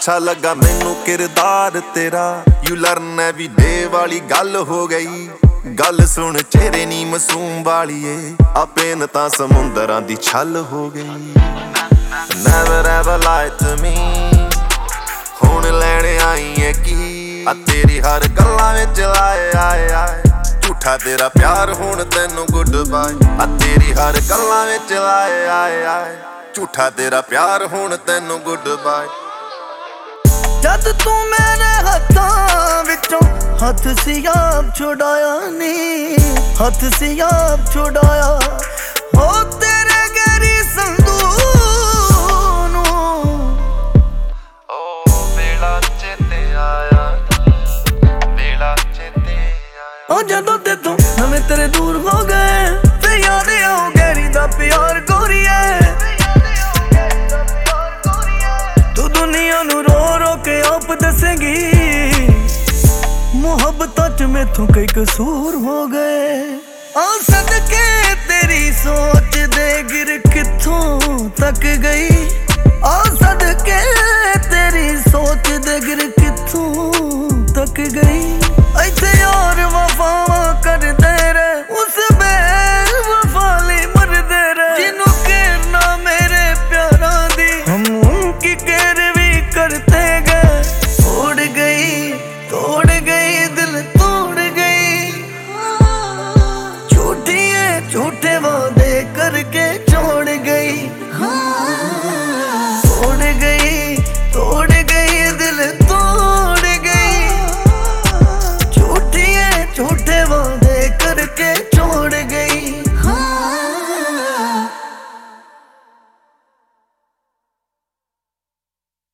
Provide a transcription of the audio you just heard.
अच्छा लगा मैनू किरदार तेरा। यू लर्न एवरी डे वाली गल हो गई। गल सुन चेहरे नी मासूम वालीए अपेन तां समुंदरां दी छल हो गई। Never ever lied to me हुण लैणे आई है की आ तेरी हर गल्लां विच लाए आए आए झूठा तेरा प्यार हुण तैनू गुड बाय आ तेरी हर गल्लां विच लाए आए आए झूठा तेरा प्यार हुण तैनू गुड बाय। जद तू मेरे हत्थां विचों हथ सियाब छुड़ाया नी हथ सियाब छुड़ाया हो तेरे गैरी संदूर नू ओ वेला चेते आया वेला चेते आया ओ जदों ते तू नवें तेरे दूर हो गए ते याद आओ गैरी दा प्यार गोरिए तू दुनिया नू रो रो के आप दसेंगी मुहब्बतां च मैथों कई कसूर हो गए। आ सदके तेरी सोच दे गिर कित्थों तक गई आ सदके तेरी सोच दे गिर कित्थों तक गई। इत्थे यार वफावां